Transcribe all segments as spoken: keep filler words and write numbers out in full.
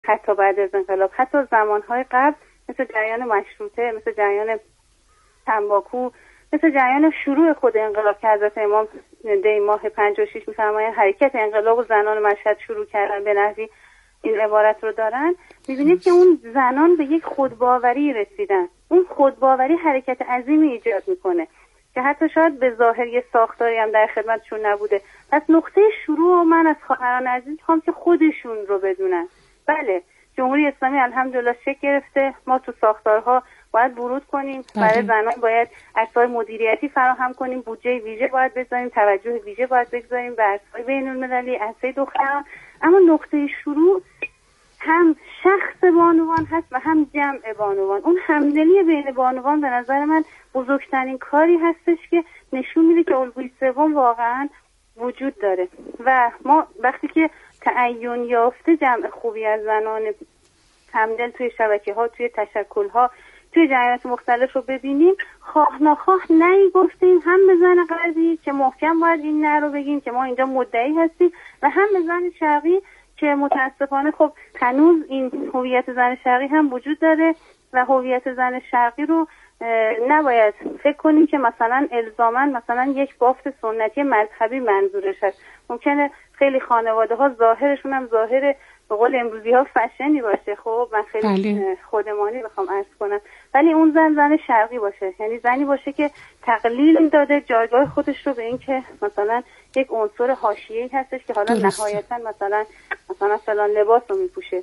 حتی بعد از انقلاب، حتی زمانهای قبل مثل جریان مشروطه، مثل جریان تنباکو، مثل جریان شروع خود انقلاب که حضرت امام دی ماه پنجاه و شش میفرمایند حرکت انقلاب و زنان مشهد شروع کردن به نحوی این عبارت رو دارن. میبینید که اون زنان به یک خودباوری رسیدن. اون خودباوری حرکت عظیمی ایجاد میکنه که حتی شاید به ظاهر یه ساختاری هم در خدمتشون نبوده. پس نقطه شروع من از خواهران عزیز میخوام که خودشون رو بدونن. بله، جمهوری اسلامی الحمدلله شکل گرفته، ما تو ساختارها باید ورود کنیم، برای زنان باید اسباب مدیریتی فراهم کنیم، بودجه ویژه باید بذاریم، توجه ویژه باید بگذاریم به اسباب بین‌المللی، عرصه دختران. اما نقطه شروع هم شخص بانوان هست و هم جمع بانوان. اون همدلی بین بانوان به نظر من بزرگترین کاری هستش که نشون میده که الگوی سوم واقعا وجود داره و ما وقتی که تعین یافته جمع خوبی از زنان همدل توی شبکه ها، توی تشکل ها، توی جریانات مختلف رو ببینیم، خواه ناخواه نهی گفتیم هم به زن غربی که محکم باید این نه رو بگیم که ما اینجا مدعی هستیم و هم به زن شرقی که متاسفانه خب هنوز این هویت زن شرقی هم وجود داره و هویت زن شرقی رو نباید فکر کنیم که مثلا الزاما مثلا یک بافت سنتی مذهبی منظورش هست. ممکنه خیلی خانواده ها ظاهرشون هم ظاهر به قول امروزی ها فشنی باشه، خب من خیلی بله. خودمانی بخوام عرض کنم، ولی اون زن زن شرقی باشه، یعنی زنی باشه که تقلیل داده جایگاه خودش رو به این که مثلا یک عنصر حاشیه‌ای هستش که حالا نهایتا مثلا مثلا فلان لباس رو میپوشه.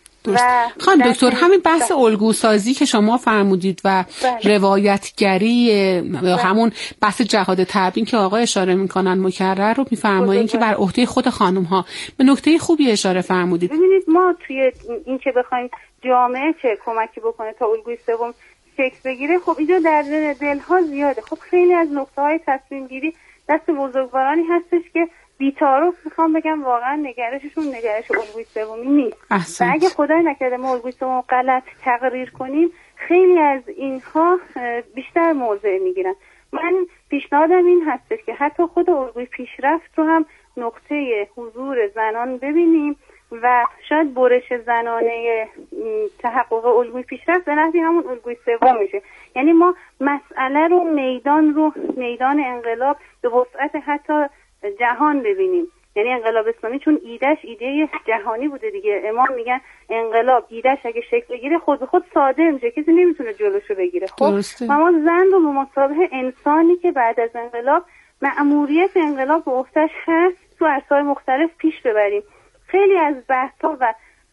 خانم دکتر، همین بحث الگوسازی که شما فرمودید و بله. روایتگری بله. همون بحث جهاد تبیین که آقا اشاره میکنن مکرر رو میفرمایین که بر عهده خود خانم ها، به نکته خوبی اشاره فرمودید. ببینید ما توی این که بخوایم جامعه چه کمکی بکنه تا الگوی سوم شکل بگیره، خب اینجا در دلها زیاده. خب خیلی از نقطه‌های تصمیم گیری دست بزرگوارانی هستش که بی‌تعارف میخوام بگم واقعا نگرششون نگرش الگوی سومی نیست. احسنت. و اگه خدای نکرده ما الگوی سوم غلط تقریر کنیم، خیلی از اینها بیشتر موضع میگیرن. من پیشنهادم این هستش که حتی خود الگوی پیشرفت رو هم نقطه حضور زنان ببینیم و شاید برش زنانه تحقق الگوی پیشرفت به نحوی همون الگوی سوم میشه. یعنی ما مسئله رو میدان رو میدان انقلاب به وسعت حتی جهان ببینیم. یعنی انقلاب اسلامی چون ایدهش ایده جهانی بوده دیگه، امام میگن انقلاب ایدهش اگه شکل بگیره خود به خود صادر میشه، کسی نمیتونه جلوشو بگیره. خب ما زن رو به مثابه انسانی که بعد از انقلاب مأموریت انقلاب به عهده‌اش هست تو عرصه‌های مختلف پیش ببریم. خیلی از بحث‌ها و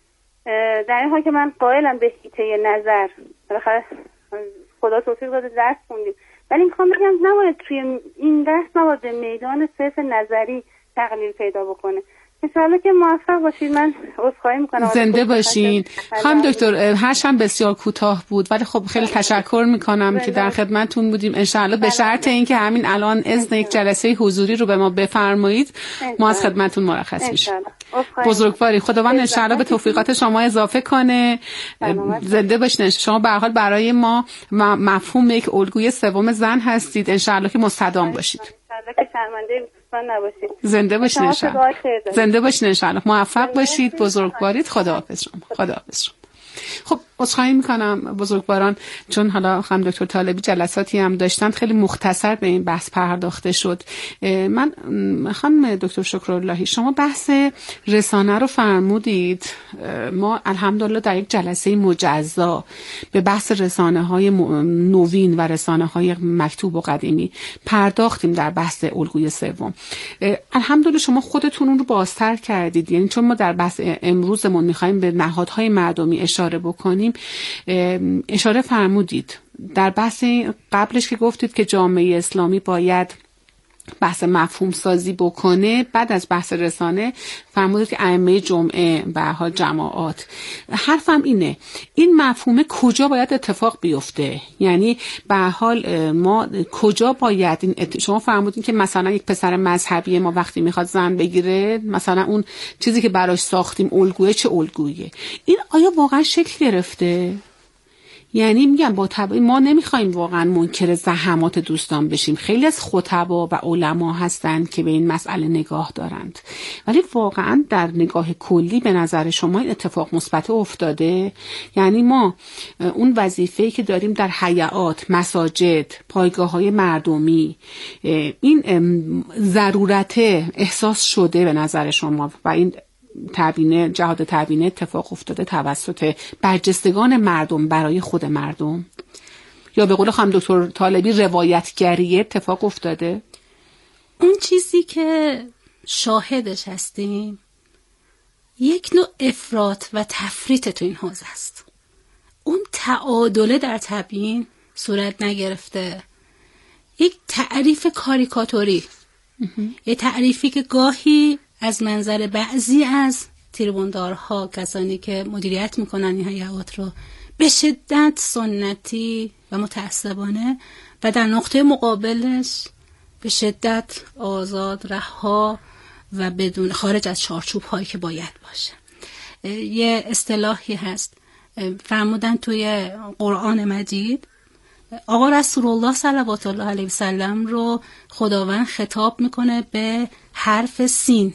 در این حال که من قائلم به هیته نظر، بالاخره خدا توفیق داده درس خوندیم، ولی میخوام بگم نباید توی این درس نباید به میدان صرف نظری تقلیل پیدا بکنه. انشاءالله که موفق باشید. من عذرخواهی میکنم. زنده باشین. خانم دکتر، هرچند بسیار کوتاه بود ولی خب خیلی تشکر میکنم که در خدمتتون بودیم. انشاءالله به شرط اینکه همین الان اذن یک جلسه حضوری رو به ما بفرمایید ما از خدمتتون مرخص میشیم. بزرگواری خداوند انشاءالله به توفیقات شما اضافه کنه. زنده باشین. شما به هر حال برای ما مفهوم یک الگوی سوم زن هستید. انشاءالله که مستدام باشید. که شرمنده نباشید. زنده باشین انشاءالله. زنده باشین انشاءالله. موفق باشید. بزرگوارید. خداحافظ شما. خداحافظ شما. خب عذرخواهی میکنم بزرگواران، چون حالا خانم دکتر طالبی جلساتی هم داشتن خیلی مختصر به این بحث پرداخته شد. من خانم دکتر شکراللهی، شما بحث رسانه رو فرمودید. ما الحمدلله در یک جلسه مجزا به بحث رسانه های نوین و رسانه های مکتوب و قدیمی پرداختیم در بحث الگوی سوم. الحمدلله شما خودتون اون رو بازتر کردید، یعنی چون ما در بحث امروزمون میخوایم به نهادهای مردمی اشاره بکنیم، اشاره فرمودید در بحث قبلش که گفتید که جامعه اسلامی باید بحث مفهوم سازی بکنه، بعد از بحث رسانه فرمودید که ائمه جمعه به هر حال جماعات. حرفم اینه این مفهوم کجا باید اتفاق بیفته، یعنی به هر حال ما کجا باید این ات... شما فرمودین که مثلا یک پسر مذهبی ما وقتی میخواد زن بگیره، مثلا اون چیزی که براش ساختیم الگوئه چه الگویه، این آیا واقعا شکل گرفته؟ یعنی میگم با طبع ما نمیخوایم واقعا منکر زحمات دوستان بشیم. خیلی از خطبا و علما هستند که به این مسئله نگاه دارند، ولی واقعا در نگاه کلی به نظر شما این اتفاق مثبت افتاده؟ یعنی ما اون وظیفه‌ای که داریم در حیات، مساجد، پایگاه‌های مردمی، این ضرورت احساس شده به نظر شما و این تبیینه، جهاد تبیینه اتفاق افتاده توسط برجستگان مردم برای خود مردم، یا به قول خانم دکتر طالبی روایتگری اتفاق افتاده؟ اون چیزی که شاهدش هستیم یک نوع افراط و تفریط تو این حوزه است. اون تعادله در تبیین صورت نگرفته. یک تعریف کاریکاتوری، یک تعریفی که گاهی از منظر بعضی از تیربوندارها، کسانی که مدیریت میکنن این حیات رو، به شدت سنتی و متعصبانه، و در نقطه مقابلش به شدت آزاد، رها و بدون خارج از چارچوب هایی که باید باشه. یه اصطلاحی هست فرمودن توی قرآن مجید، آقا رسول الله صلوات الله علیه و سلم رو خداوند خطاب میکنه به حرف سین.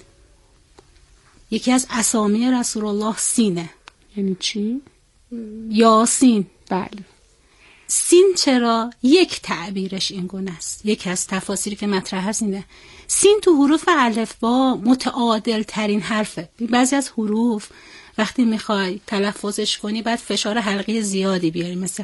یکی از اسامی رسول الله سینه. یعنی چی؟ یاسین. بله. سین چرا؟ یک تعبیرش این گونه است. یکی از تفاسیری که مطرح هست اینه، سین تو حروف الفبا متعادل ترین حرفه. بعضی از حروف وقتی میخوای تلفظش کنی باید فشار حلقی زیادی بیاری، مثل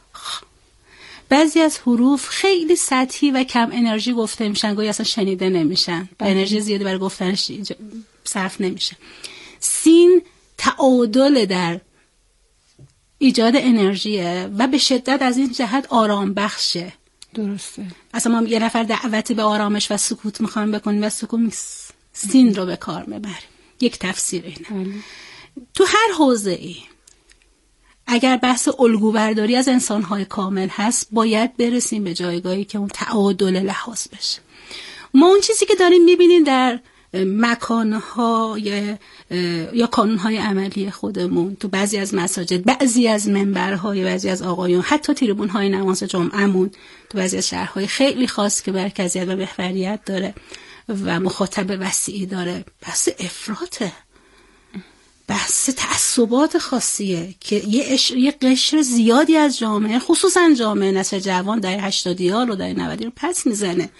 بعضی از حروف خیلی سطحی و کم انرژی گفته میشن، گویا اصلا شنیده نمیشن، انرژی زیادی برای گفتنش صرف نمیشه. سین تعادل در ایجاد انرژیه و به شدت از این جهت آرام بخشه. درسته. اصلا ما یه نفر دعوتی به آرامش و سکوت میخوایم بکنیم و سکوت سین رو به کار میبریم. یک تفسیر اینه. بله. تو هر حوزه ای اگر بحث الگو برداری از انسان‌های کامل هست، باید برسیم به جایگاهی که اون تعادل لحاظ بشه. ما اون چیزی که داریم میبینیم در مکان‌های یا کانون‌های عملی خودمون، تو بعضی از مساجد، بعضی از منبرهای بعضی از آقایون، حتی تریبون‌های نماز جمعه‌مون تو بعضی از شهرهای خیلی خاص که مرکزیت و محوریت داره و مخاطب وسیعی داره، بحث افراطه، بحث تعصبات خاصیه که یه, اش... یه قشر زیادی از جامعه، خصوصا جامعه نسل جوان در هشتادی‌ها و در نودی رو پس میزنه.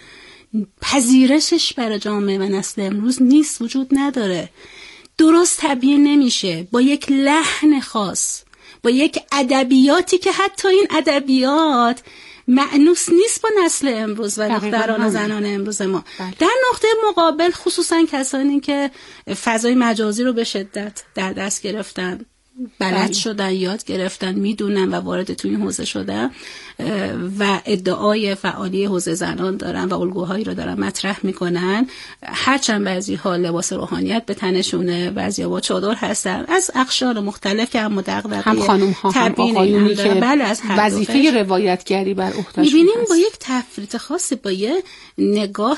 پذیرشش برای جامعه و نسل امروز نیست، وجود نداره. درست تبیین نمیشه با یک لحن خاص، با یک ادبیاتی که حتی این ادبیات مأنوس نیست با نسل امروز و دختران و زنان امروز ما. بله. در نقطه مقابل خصوصا کسانی که فضای مجازی رو به شدت در دست گرفتن، بلد بله. شدن، یاد گرفتن، میدونن و وارد تو این حوزه شدن و ادعای فعالی حوزه زنان دارن و الگوهایی رو دارن مطرح میکنن، هرچند بعضی ها لباس روحانیت به تنشونه، بعضی ها با چادر هستن، از اقشار مختلف که هم مدغدغه هم خانم ها هم آقایونی که بله از وظیفه روایتگری بر عهده‌شون میبینیم با یک تفریط خاصی، با یک نگاه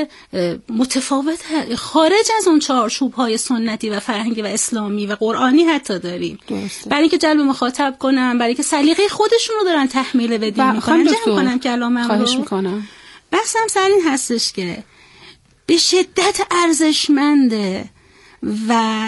متفاوت خارج از اون چارچوب های سنتی و فرهنگی و اسلامی و قرآنی حتی داریم، برای اینکه جلب مخاطب کنن، برای اینکه سلیقه خودشون رو دارن تحمیل به دین میکنن. جمع کنم کلامم رو، خواهش میکنم. بحثم سر این هستش که به شدت ارزشمنده و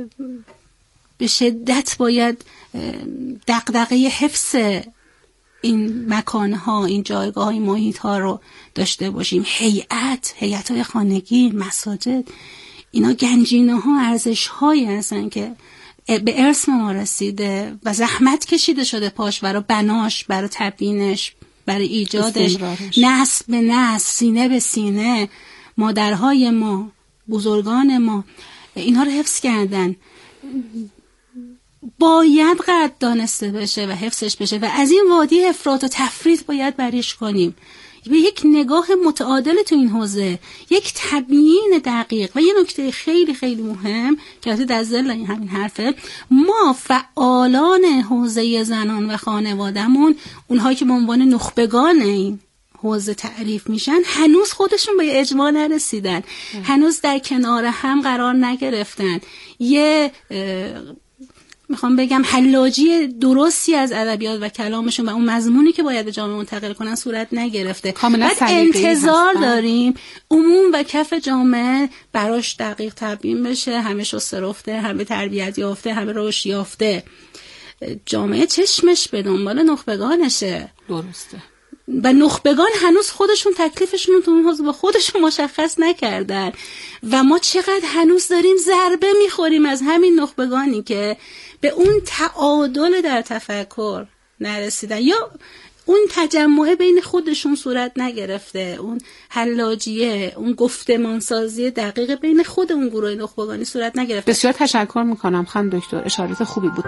به شدت باید دغدغه حفظ این مکانها، این جایگاه های محیط ها رو داشته باشیم. هیئت، هیئت های خانگی، مساجد، اینا گنجینه ها، ارزش هایی هستن که به ارث ما رسیده و زحمت کشیده شده پاش برای بناش، برای تبیینش، برای ایجادش، نسل به نسل، سینه به سینه. مادرهای ما، بزرگان ما اینها رو حفظ کردن. باید قدر دانسته بشه و حفظش بشه و از این وادی افراط و تفریط باید بریش کنیم به یک نگاه متعادل تو این حوزه، یک تبیین دقیق. و یه نکته خیلی خیلی مهم که البته در ظل این همین حرفه، ما فعالان حوزه زنان و خانوادهمون، اونهایی که به عنوان نخبگان این حوزه تعریف میشن، هنوز خودشون به اجماع نرسیدن، هنوز در کنار هم قرار نگرفتن، یه میخوام بگم حلاجی درستی از ادبیات و کلامشون و اون مضمونی که باید به جامعه منتقل کنن صورت نگرفته. بعد انتظار داریم عموم و کف جامعه براش دقیق تبیین بشه، همه شسته رفته، همه تربیت یافته، همه رشد یافته. جامعه چشمش به دنبال نخبگانشه. درسته. و نخبگان هنوز خودشون تکلیفشون رو تو اون حوزه با خودشون مشخص نکردن و ما چقدر هنوز داریم ضربه میخوریم از همین نخبگانی که به اون تعادل در تفکر نرسیدن یا اون تجمع بین خودشون صورت نگرفته، اون حلاجیه، اون گفتمانسازی دقیق بین خود اون گروه نخبگانی صورت نگرفته. بسیار تشکر میکنم خانم دکتر، اشارات خوبی بود.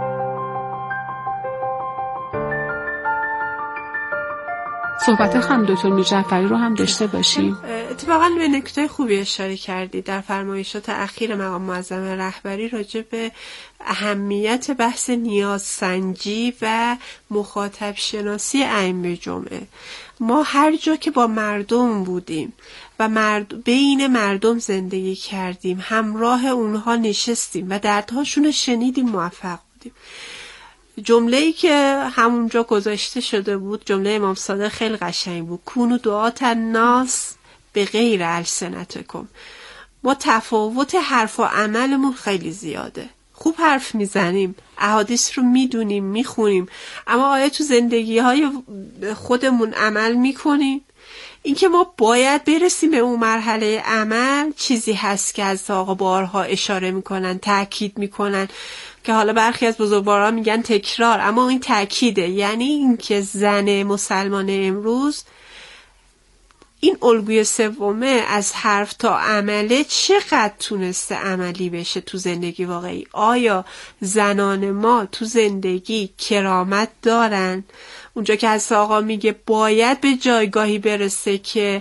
صحبت خانم دکتر میرجعفری رو هم داشته باشیم. اتفاقا به نکته خوبی اشاره کردی در فرمایشات اخیر مقام معظم رهبری راجع به اهمیت بحث نیازسنجی و مخاطب شناسی ائمه جمعه. ما هر جا که با مردم بودیم و مرد... بین مردم زندگی کردیم، همراه اونها نشستیم و دردهاشون رو شنیدیم، موفق بودیم. جمله‌ای که همونجا گذاشته شده بود، جمله امام صادق خیلی قشنگ بود: کونو دعات الناس به غیر السنتکم. ما تفاوت حرف و عملمون خیلی زیاده. خوب حرف میزنیم، احادیث رو میدونیم، میخونیم، اما آیا تو زندگی های خودمون عمل میکنیم؟ این که ما باید برسیم به اون مرحله عمل چیزی هست که از آقا بارها اشاره میکنن، تأکید میکنن، که حالا برخی از بزرگواران میگن تکرار، اما این تأکیده. یعنی این که زن مسلمان امروز این الگوی سومه از حرف تا عمله چقدر تونسته عملی بشه تو زندگی واقعی. آیا زنان ما تو زندگی کرامت دارن؟ اونجا که از آقا میگه باید به جایگاهی برسه که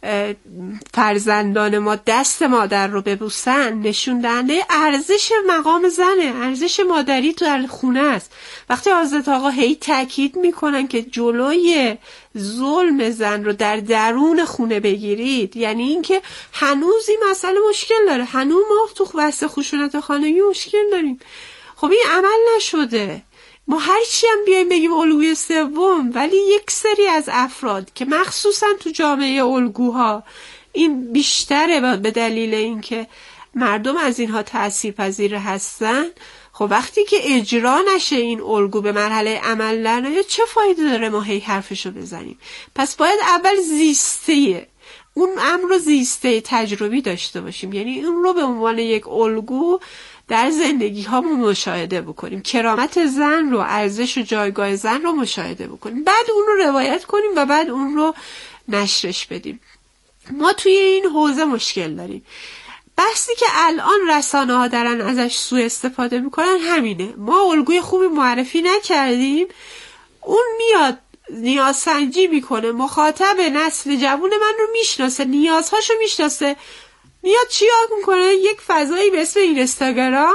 فرزندان ما دست مادر رو ببوسن، نشون دهنده ارزش مقام زنه، ارزش مادری تو در خونه است. وقتی حضرت آقا هی تاکید میکنن که جلوی ظلم زن رو در درون خونه بگیرید، یعنی این که هنوز این مسئله مشکل داره، هنوز ما تو بحث خشونت خانگی مشکل داریم. خب این عمل نشده. ما هر چی هم بیایم بگیم الگوی سوم، ولی یک سری از افراد که مخصوصا تو جامعه الگوها این بیشتره به دلیل اینکه مردم از اینها تأثیرپذیر هستن، خب وقتی که اجرا نشه این الگو به مرحله عمل نره، چه فایده داره ما هی حرفشو بزنیم؟ پس باید اول زیسته اون امر رو زیسته تجربی داشته باشیم، یعنی اون رو به عنوان یک الگو در زندگی ها مشاهده بکنیم، کرامت زن رو، ارزش و جایگاه زن رو مشاهده بکنیم، بعد اون رو روایت کنیم و بعد اون رو نشرش بدیم. ما توی این حوزه مشکل داریم. بحثی که الان رسانه ها دارن ازش سوء استفاده میکنن همینه. ما الگوی خوبی معرفی نکردیم، اون میاد نیازسنجی میکنه، مخاطب نسل جوون من رو میشناسه، نیازهاشو میشناسه، میاد چیکار میکنه؟ یک فضایی به اسم اینستاگرام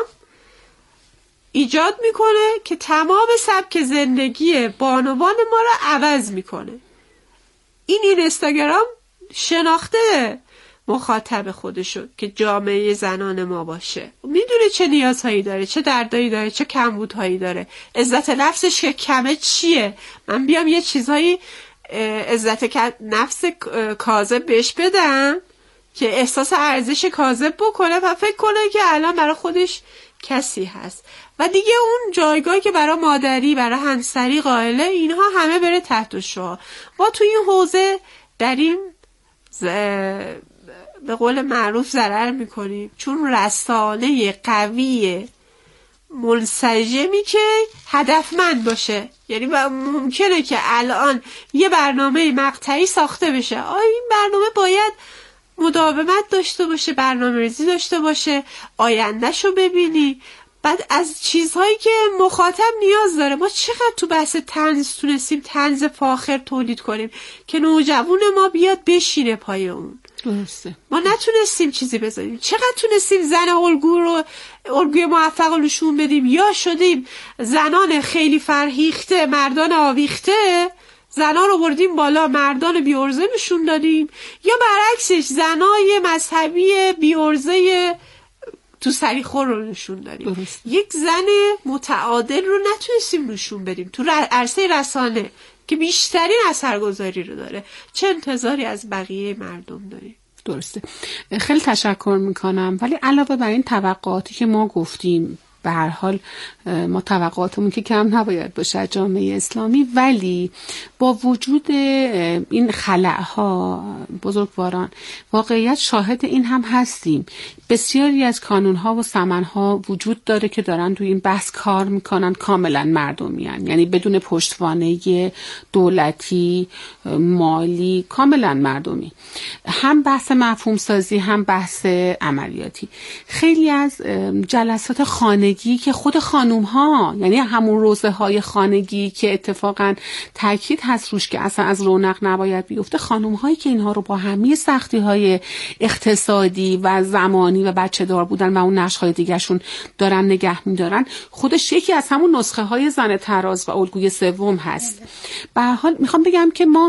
ایجاد میکنه که تمام سبک زندگی بانوان ما رو عوض میکنه. این اینستاگرام شناخته مخاطب خودشو که جامعه زنان ما باشه، میدونه چه نیازهایی داره، چه دردایی داره، چه کمبودهایی داره، عزت نفسش که کمه چیه. من بیام یه چیزهایی عزت نفس کاذب بهش بدم که احساس ارزش کاذب بکنه و فکر کنه که الان برای خودش کسی هست و دیگه اون جایگاهی که برای مادری، برای همسری قائله، اینها همه بره تحت شعاع. ما تو این حوزه داریم ز... به قول معروف ضرر میکنیم، چون رسانه قوی منسجمی که هدفمند باشه. یعنی ممکنه که الان یه برنامه مقطعی ساخته بشه، آیا این برنامه باید مداومت داشته باشه، برنامه ریزی داشته باشه، آیندهشو ببینی، بعد از چیزهایی که مخاطب نیاز داره. ما چقدر تو بحث طنز تونستیم طنز فاخر تولید کنیم که نوجوان ما بیاد بشینه پای اون. درسته. ما نتونستیم چیزی بذاریم. چقدر تونستیم زن الگو رو، الگوی موفق رو نشون بدیم، یا شدیم زنان خیلی فرهیخته، مردان آویخته، زنان رو بردیم بالا، مردان بی‌عرضه نشون دادیم، یا برعکسش زنای مذهبی بی‌عرضه تو سریخور رو نشون دادیم. درست. یک زن متعادل رو نتونستیم نشون بدیم تو عرصه رسانه که بیشترین اثرگذاری رو داره. چه انتظاری از بقیه مردم داریم؟ درسته. خیلی تشکر میکنم. ولی علاوه بر این توقعاتی که ما گفتیم، به هر حال ما توقعاتمون که کم نباید باشه جامعه اسلامی، ولی با وجود این خلأها بزرگواران واقعیت شاهد این هم هستیم. بسیاری از کانونها و سمنها وجود داره که دارن توی این بحث کار میکنن، کاملا مردمیان، یعنی بدون پشتوانه دولتی مالی، کاملا مردمی. هم بحث مفهوم سازی هم بحث عملیاتی. خیلی از جلسات خانگی که خود خانوم ها، یعنی همون روزه های خانگی که اتفاقا تاکید هست روش که اصلا از رونق نباید بیفته، خانوم هایی که اینها رو با همه سختی های اقتصادی و زمانی و بچه دار بودن و اون نقش های دیگرشون دارن نگه میدارن، خودش یکی از همون نسخه های زن تراز و الگوی سوم هست. به هر حال میخوام بگم که ما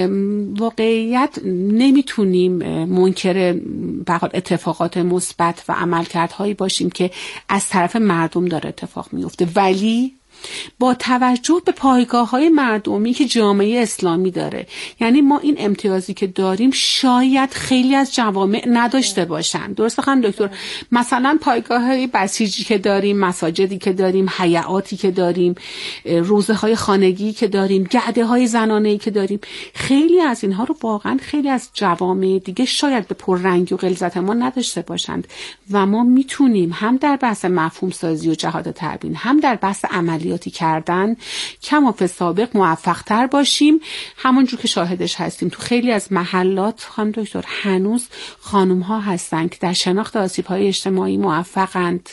واقعیت نمیتونیم منکر به هر حال اتفاقات مثبت و عملکردهایی باشیم که از طرف مردم داره اتفاق میفته، ولی با توجه به پایگاه‌های مردمی که جامعه اسلامی داره، یعنی ما این امتیازی که داریم شاید خیلی از جوامع نداشته باشن. درسته خانم دکتر؟ مثلا پایگاه‌های بسیجی که داریم، مساجدی که داریم، حیاتی که داریم، روزه‌های خانگی که داریم، گرده‌های زنانه‌ای که داریم، خیلی از اینها رو واقعا خیلی از جوامع دیگه شاید به پررنگی و غلظت ما نداشته باشند و ما میتونیم هم در بحث مفهوم سازی و جهاد تبیین، هم در بحث عملی کردن کما فی سابق موفق تر باشیم. همونجور که شاهدش هستیم تو خیلی از محلات خانم دکتر هنوز خانم ها هستن که در شناخت آسیب های اجتماعی موفقند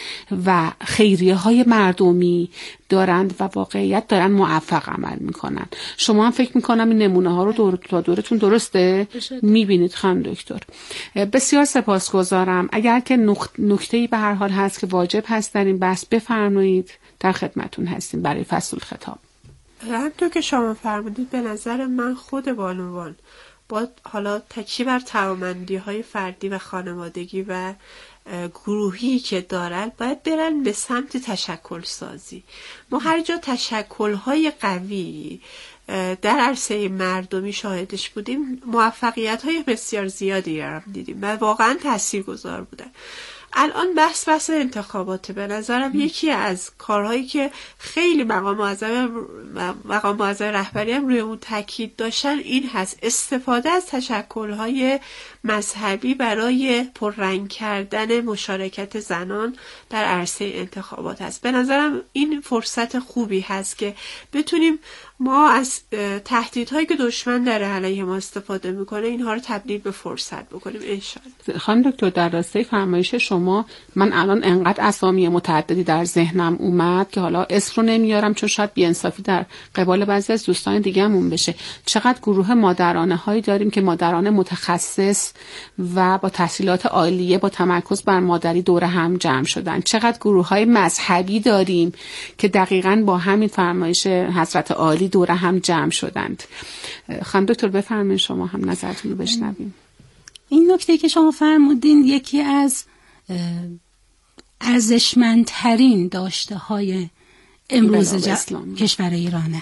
و خیریه های مردمی دارند و واقعیت دارن موفق عمل میکنن. شما هم فکر میکنم این نمونه ها رو دور تا دورتون درسته میبینید خانم دکتر. بسیار سپاسگزارم. اگر که نکته‌ای به هر حال هست که واجب هست در این بحث بفرمایید، در خدمتون هستیم برای فصل خطاب. همونطور که شما فرمودید به نظر من خود بانوان با حالا تکیه بر توانمندی‌های فردی و خانوادگی و گروهی که دارن باید برن به سمت تشکل سازی. ما هر جا تشکل‌های قوی در عرصه مردمی شاهدش بودیم، موفقیت‌های بسیار زیادی رو دیدیم و واقعا تاثیرگذار بودن. الان بحث بحث انتخاباته. به نظرم یکی از کارهایی که خیلی مقام معظم مقام معظم رهبری هم روی اون تاکید داشتن این هست، استفاده از تشکل‌های مذهبی برای پررنگ کردن مشارکت زنان در عرصه انتخابات هست. به نظرم این فرصت خوبی هست که بتونیم ما از تهدیدهایی که دشمن داره علیه ما استفاده میکنه اینها رو تبدیل به فرصت بکنیم انشالله. خانم دکتر در راستای فرمایش شما من الان انقدر اسامی متعددی در ذهنم اومد که حالا اسم رو نمیارم چون شاید بی‌انصافی در قبال بعضی از دوستان دیگه‌مون بشه. چقدر گروه مادرانه هایی داریم که مادران متخصص و با تحصیلات عالیه با تمرکز بر مادری دور هم جمع شدن. چقدر گروه های مذهبی داریم که دقیقاً با همین فرمایش حضرت عالی دور هم جمع شدند. خانم دکتر بفرمایید شما هم نظرتون رو بشنویم. این نکته که شما فرمودین یکی از ارزشمندترین داشته های امروز ج... کشور ایرانه.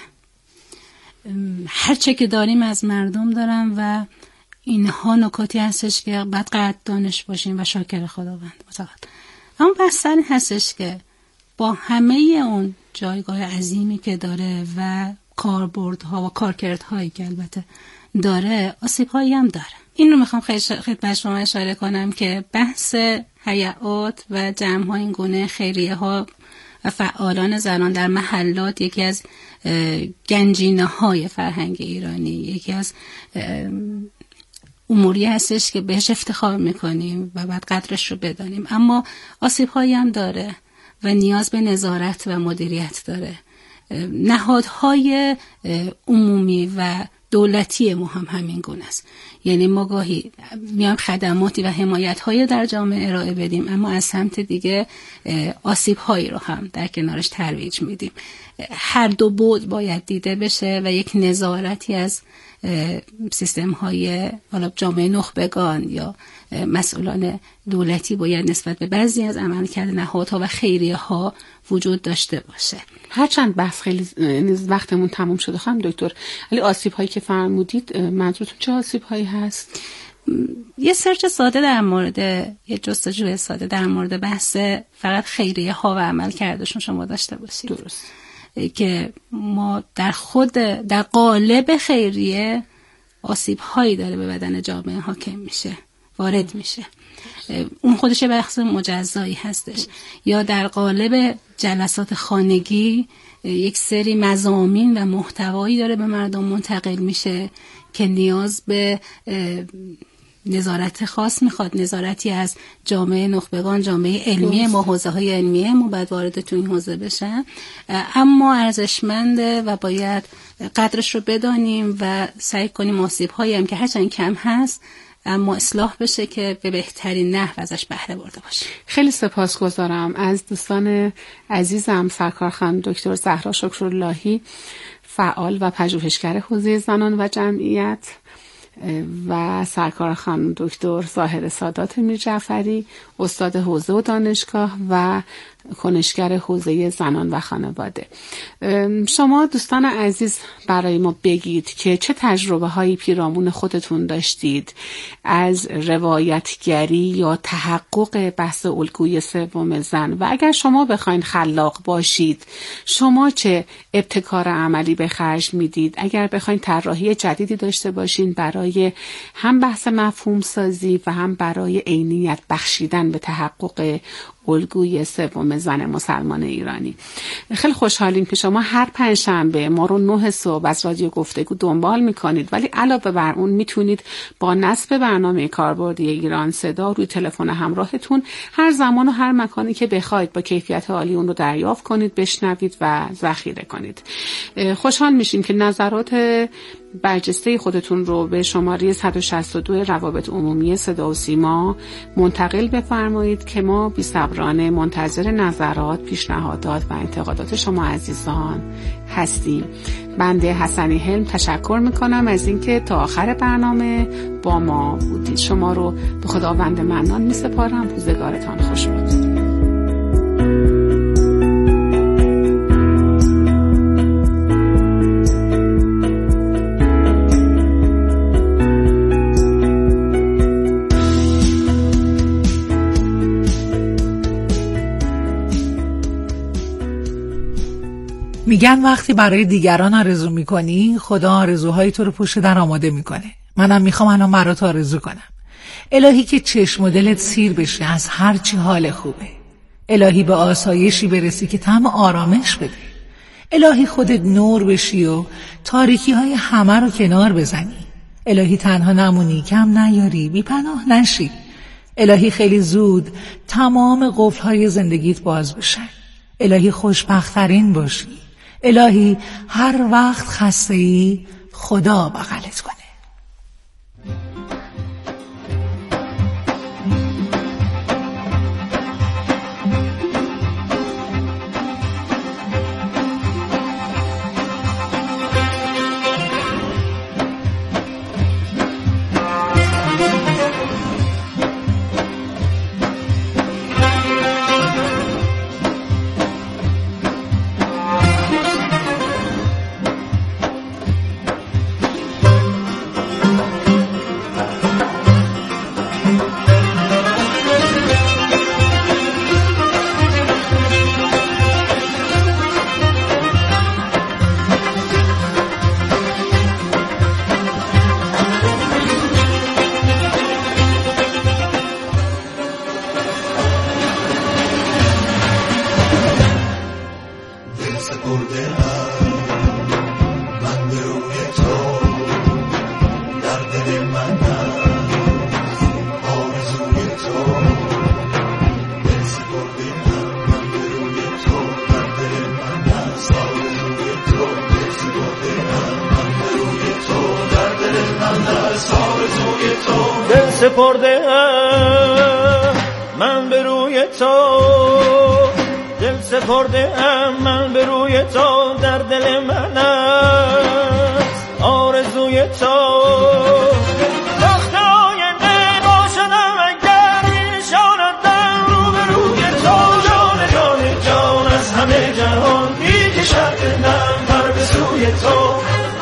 هرچه که داریم از مردم دارم و اینها نکاتی هستش که باید قدردانش باشیم و شاکر خداوند متعال. اما بحث این هستش که با همه اون جایگاه عظیمی که داره و کاربردها و کارکردهایی که البته داره، آسیب‌هایی هم داره. این رو میخوام خدمت شما اشاره کنم که بحث حیات و جمع‌های این گونه خیریه‌ها و فعالان زنان در محلات یکی از گنجینه‌های فرهنگ ایرانی، یکی از اموری هستش که بهش افتخار میکنیم و باید قدرش رو بدانیم، اما آسیب‌هایی هم داره و نیاز به نظارت و مدیریت داره. نهادهای عمومی و دولتی ما هم همین گونه است. یعنی ما گاهی میایم خدماتی و حمایت‌هایی در جامعه ارائه بدیم، اما از سمت دیگه آسیب‌هایی رو هم در کنارش ترویج میدیم. هر دو بعد باید دیده بشه و یک نظارتی از سیستم‌های حالا جامعه نخبگان یا مسئولان دولتی باید نسبت به بعضی از عملکرد نهادها و خیریه‌ها وجود داشته باشه. هرچند بحث خیلی وقتمون تموم شده خانم دکتر، ولی آسیب‌هایی که فرمودید منظورتون چه آسیب‌هایی هست؟ یه سرچ ساده در مورد یه جستجوی ساده در مورد بحث فقط خیریه‌ها و عملکردشون شما داشته باشید. درست. که ما در خود در قالب خیریه آسیب‌هایی داره به بدن جامعه حاکم میشه، وارد میشه. اون خودش بحث مجزایی هستش. یا در قالب جلسات خانگی یک سری مضامین و محتوایی داره به مردم منتقل میشه که نیاز به نظارت خاص میخواد، نظارتی از جامعه نخبگان، جامعه علمی ما، حوزه‌های علمیه ما باید وارد تو این حوزه بشن، اما ارزشمنده و باید قدرش رو بدانیم و سعی کنیم آسیب‌هایی هم که هرچند کم هست اما اصلاح بشه که به بهترین نحو ازش بهره برده باشه. خیلی سپاسگزارم از دوستان عزیزم، سرکار خانم دکتر زهرا شکراللهی، فعال و پژوهشگر حوزه زنان و جمعیت، و سرکار خانم دکتر ظاهر سادات میرجعفری، استاد حوزه و دانشگاه و کنشگر حوزه زنان و خانواده. شما دوستان عزیز برای ما بگید که چه تجربه هایی پیرامون خودتون داشتید از روایتگری یا تحقق بحث الگوی سوم زن، و اگر شما بخواین خلاق باشید شما چه ابتکار عملی به خرج میدید؟ اگر بخواین طراحی جدیدی داشته باشین برای هم بحث مفهوم سازی و هم برای عینیت بخشیدن به تحقق الگوی سوم زن مسلمان ایرانی. خیلی خوشحالیم که شما هر پنجشنبه ما رو نه صبح از رادیو گفتگو دنبال میکنید، ولی علاوه بر اون میتونید با نصب برنامه کاربردی ایران صدا روی تلفن همراهتون هر زمان و هر مکانی که بخواید با کیفیت عالی اون رو دریافت کنید، بشنوید و ذخیره کنید. خوشحال میشیم که نظرات برجسته خودتون رو به شماره صد و شصت و دو روابط عمومی صدا و سیما منتقل بفرمایید که ما بی‌صبرانه منتظر نظرات، پیشنهادات و انتقادات شما عزیزان هستیم. بنده حسنی حلم تشکر میکنم از اینکه تا آخر برنامه با ما بودید. شما رو به خداوند منان میسپارم. روزگارتان خوش باد. میگن وقتی برای دیگران آرزو میکنی خدا آرزوهای تو رو پشت در آماده میکنه. منم میخوام الان برات آرزو کنم. الهی که چشم و دلت سیر بشه از هر چی حال خوبه. الهی به آسایشی برسی که طعم آرامش بده. الهی خودت نور بشی و تاریکی های همه رو کنار بزنی. الهی تنها نمونی، کم نیاری، بی پناه نشی. الهی خیلی زود تمام قفل‌های زندگیت باز بشن. الهی خوشبخت‌ترین باشی. الهی هر وقت خسته‌ای خدا بغلت کنه. Oh سپرده ام من به روی تو، دل سپرده ام من به روی تو، در دل من است آرزوی تو. وقت آینده باشدم اگر میشاندم رو به روی تو، جان جان جان از همه جهان میکشد دلم پر به سوی تو.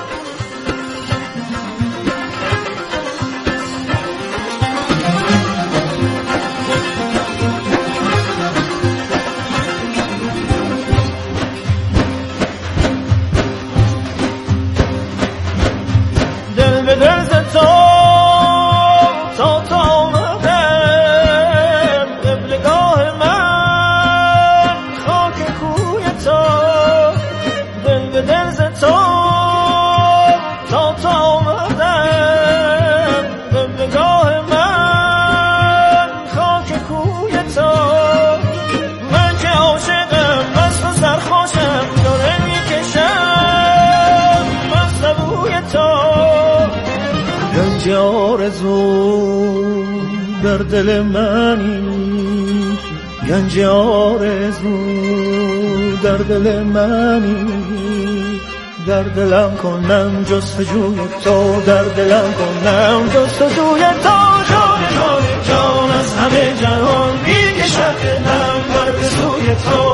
آرزو در دل منی، گنج آرزو در دل منی، در دلم کنم جستجوی تو، در دلم کنم جستجوی تو. جان جان جان از همه جهان میکشد دلم پر به سوی تو.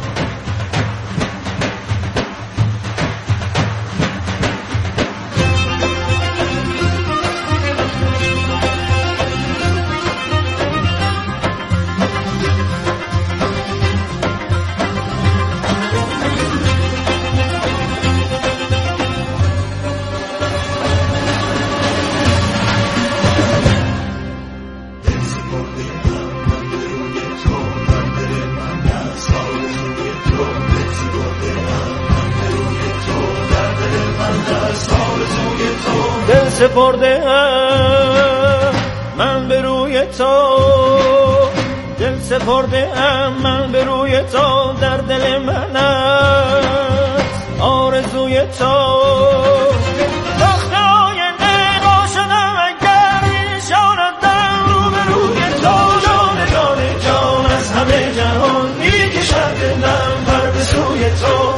سپرده ام من به روی تو، دل سپرده ام من به روی تو، در دل من است آرزوی تو. وقت آینده باشدم اگر میشاندم رو به روی تو، جان جان جان از همه جهان میکشد دلم پر به سوی تو.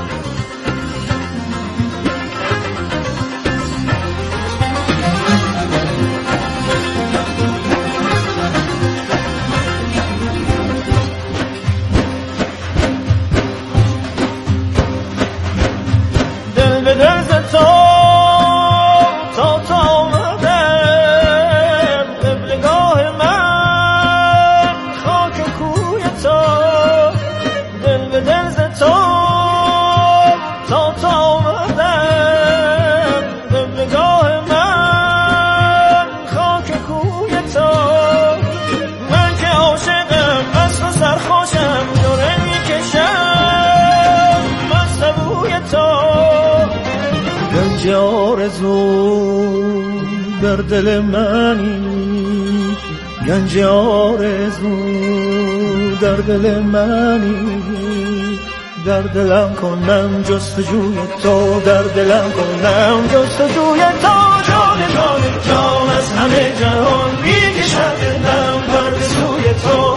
آرزو در دل منی، گنج آرزو در دل منی، در دلم کنم جستجوی تو، در دلم کنم جستجوی تو. جان جان جان از همه جهان میکشد دلم پر به سوی تو.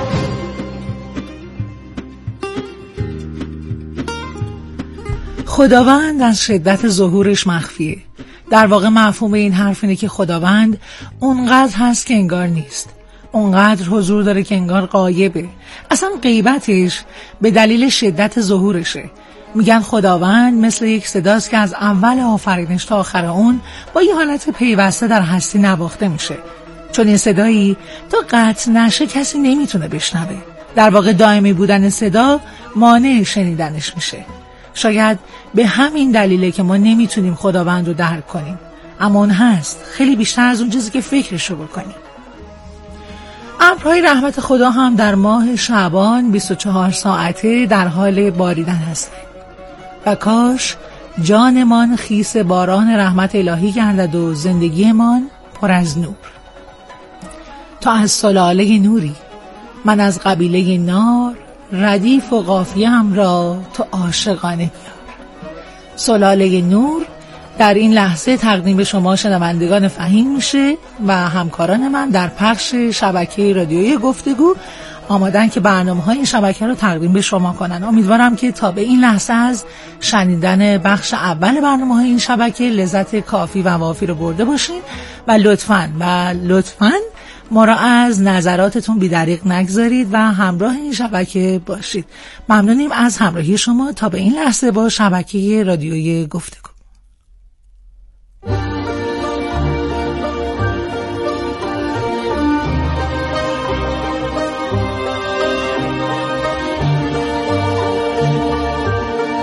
خداوند از شدت ظهورش مخفیه. در واقع مفهوم این حرف اینه که خداوند اونقدر هست که انگار نیست، اونقدر حضور داره که انگار غایبه. اصلا غیبتش به دلیل شدت ظهورشه. میگن خداوند مثل یک صداست که از اول آفرینش تا آخر اون با یه حالت پیوسته در هستی نواخته میشه، چون این صدایی تا قطع نشه کسی نمیتونه بشنوه. در واقع دائمی بودن صدا مانع شنیدنش میشه. شاید به همین دلیله که ما نمیتونیم خداوند رو درک کنیم، اما اون هست، خیلی بیشتر از اون چیزی که فکرش رو بکنیم. ابرهای رحمت خدا هم در ماه شعبان بیست و چهار ساعته در حال باریدن هستند و کاش جانمان خیس باران رحمت الهی گردد و زندگیمان پر از نور. تا از سلاله نوری، من از قبیله نار، ردیف و قافیه‌ام را تو عاشقانه بیار. سلاله نور در این لحظه تقدیم به شما شنوندگان فهیم میشه و همکاران من در پخش شبکه رادیویی گفتگو آمادن که برنامه‌های این شبکه رو تقدیم به شما کنن. امیدوارم که تا به این لحظه از شنیدن بخش اول برنامه‌های این شبکه لذت کافی و وافی رو برده باشین و لطفاً و لطفاً ما را از نظراتتون بی‌دریغ نگذارید و همراه این شبکه باشید. ممنونیم از همراهی شما تا به این لحظه با شبکه رادیویی گفتگو.